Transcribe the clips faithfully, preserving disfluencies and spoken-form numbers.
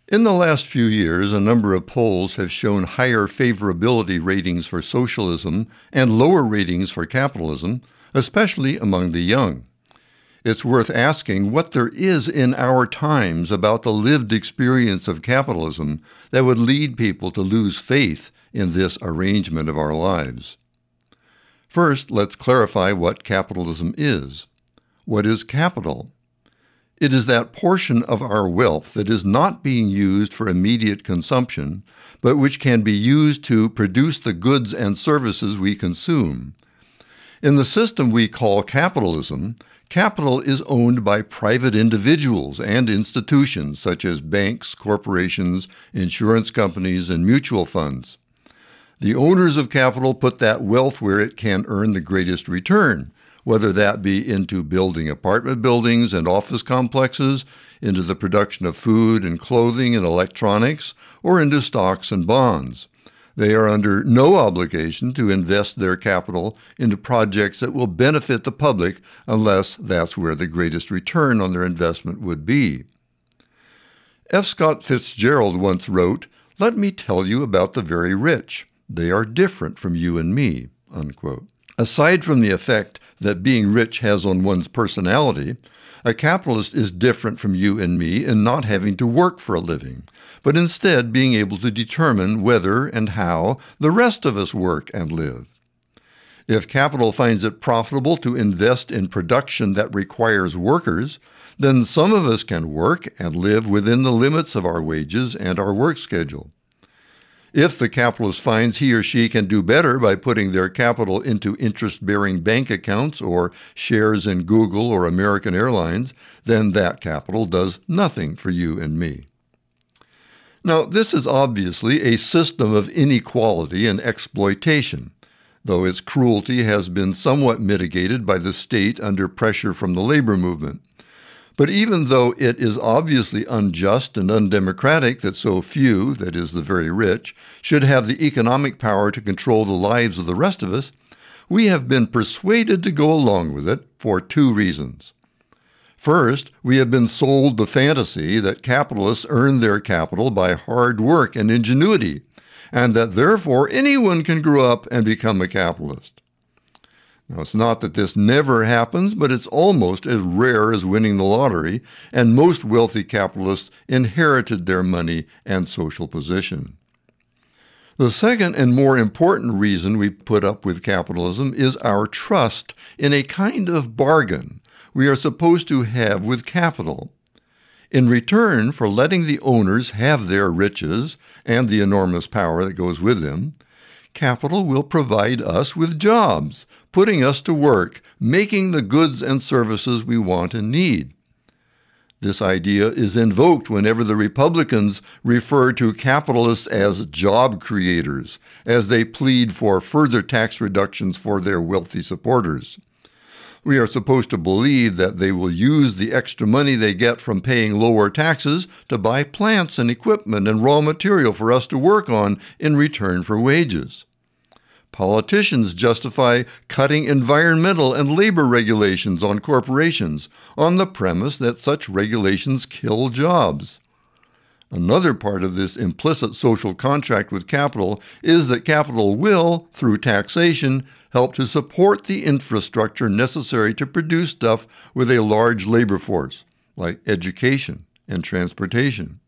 In the last few years, a number of polls have shown higher favorability ratings for socialism and lower ratings for capitalism, especially among the young. It's worth asking what there is in our times about the lived experience of capitalism that would lead people to lose faith in this arrangement of our lives. First, let's clarify what capitalism is. What is capital? It is that portion of our wealth that is not being used for immediate consumption, but which can be used to produce the goods and services we consume. In the system we call capitalism, capital is owned by private individuals and institutions such as banks, corporations, insurance companies, and mutual funds. The owners of capital put that wealth where it can earn the greatest return, whether that be into building apartment buildings and office complexes, into the production of food and clothing and electronics, or into stocks and bonds. They are under no obligation to invest their capital into projects that will benefit the public unless that's where the greatest return on their investment would be. F. Scott Fitzgerald once wrote, "Let me tell you about the very rich. They are different from you and me," unquote. Aside from the effect that being rich has on one's personality, a capitalist is different from you and me in not having to work for a living, but instead being able to determine whether and how the rest of us work and live. If capital finds it profitable to invest in production that requires workers, then some of us can work and live within the limits of our wages and our work schedule. If the capitalist finds he or she can do better by putting their capital into interest-bearing bank accounts or shares in Google or American Airlines, then that capital does nothing for you and me. Now, this is obviously a system of inequality and exploitation, though its cruelty has been somewhat mitigated by the state under pressure from the labor movement. But even though it is obviously unjust and undemocratic that so few, that is, the very rich, should have the economic power to control the lives of the rest of us, we have been persuaded to go along with it for two reasons. First, we have been sold the fantasy that capitalists earn their capital by hard work and ingenuity, and that therefore anyone can grow up and become a capitalist. Now, it's not that this never happens, but it's almost as rare as winning the lottery, and most wealthy capitalists inherited their money and social position. The second and more important reason we put up with capitalism is our trust in a kind of bargain we are supposed to have with capital. In return for letting the owners have their riches and the enormous power that goes with them, capital will provide us with jobs, putting us to work, making the goods and services we want and need. This idea is invoked whenever the Republicans refer to capitalists as job creators, as they plead for further tax reductions for their wealthy supporters. We are supposed to believe that they will use the extra money they get from paying lower taxes to buy plants and equipment and raw material for us to work on in return for wages. Politicians justify cutting environmental and labor regulations on corporations on the premise that such regulations kill jobs. Another part of this implicit social contract with capital is that capital will, through taxation, help to support the infrastructure necessary to produce stuff with a large labor force, like education and transportation.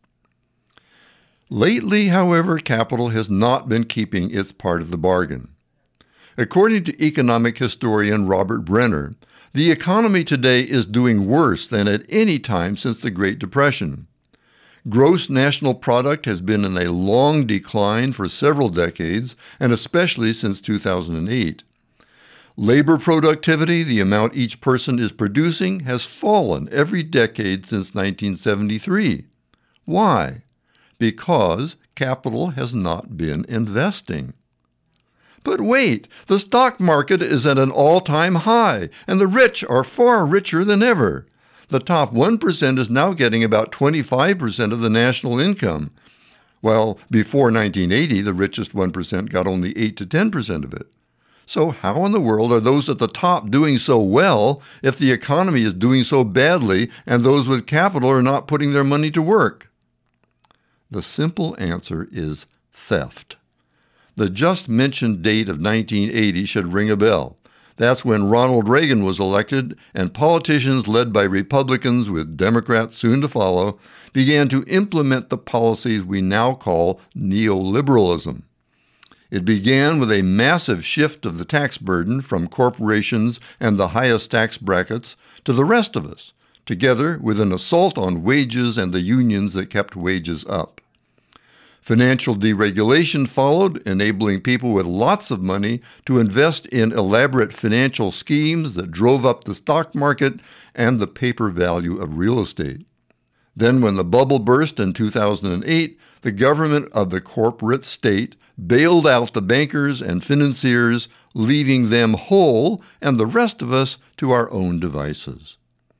Lately, however, capital has not been keeping its part of the bargain. According to economic historian Robert Brenner, the economy today is doing worse than at any time since the Great Depression. Gross national product has been in a long decline for several decades, and especially since two thousand eight. Labor productivity, the amount each person is producing, has fallen every decade since nineteen seventy-three. Why? Because capital has not been investing. But wait, the stock market is at an all-time high, and the rich are far richer than ever. The top one percent is now getting about twenty-five percent of the national income, while before nineteen eighty, the richest one percent got only eight to ten percent of it. So how in the world are those at the top doing so well if the economy is doing so badly and those with capital are not putting their money to work? The simple answer is theft. The just mentioned date of nineteen eighty should ring a bell. That's when Ronald Reagan was elected, and politicians led by Republicans, with Democrats soon to follow, began to implement the policies we now call neoliberalism. It began with a massive shift of the tax burden from corporations and the highest tax brackets to the rest of us, together with an assault on wages and the unions that kept wages up. Financial deregulation followed, enabling people with lots of money to invest in elaborate financial schemes that drove up the stock market and the paper value of real estate. Then, when the bubble burst in two thousand eight, the government of the corporate state bailed out the bankers and financiers, leaving them whole and the rest of us to our own devices.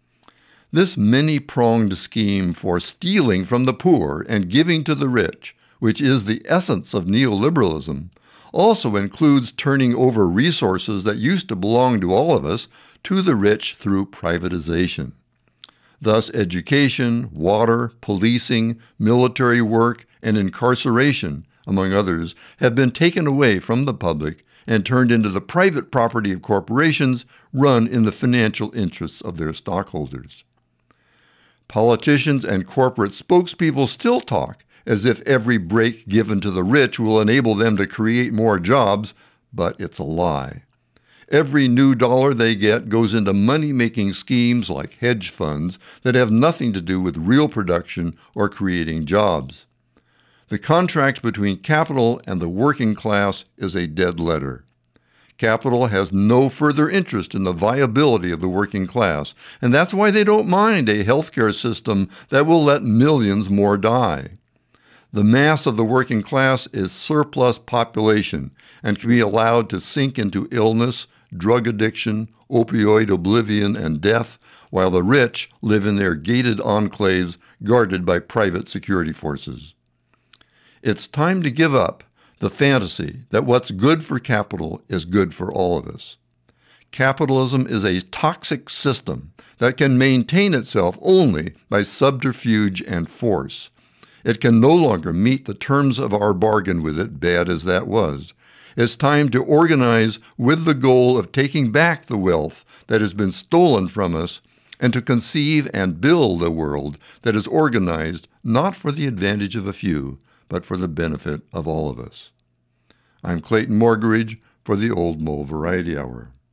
This many-pronged scheme for stealing from the poor and giving to the rich, which is the essence of neoliberalism, also includes turning over resources that used to belong to all of us to the rich through privatization. Thus, education, water, policing, military work, and incarceration, among others, have been taken away from the public and turned into the private property of corporations run in the financial interests of their stockholders. Politicians and corporate spokespeople still talk as if every break given to the rich will enable them to create more jobs, but it's a lie. Every new dollar they get goes into money-making schemes like hedge funds that have nothing to do with real production or creating jobs. The contract between capital and the working class is a dead letter. Capital has no further interest in the viability of the working class, and that's why they don't mind a healthcare system that will let millions more die. The mass of the working class is surplus population and can be allowed to sink into illness, drug addiction, opioid oblivion, and death, while the rich live in their gated enclaves guarded by private security forces. It's time to give up the fantasy that what's good for capital is good for all of us. Capitalism is a toxic system that can maintain itself only by subterfuge and force. It can no longer meet the terms of our bargain with it, bad as that was. It's time to organize with the goal of taking back the wealth that has been stolen from us and to conceive and build a world that is organized not for the advantage of a few, but for the benefit of all of us. I'm Clayton Morgeridge for the Old Mo Variety Hour.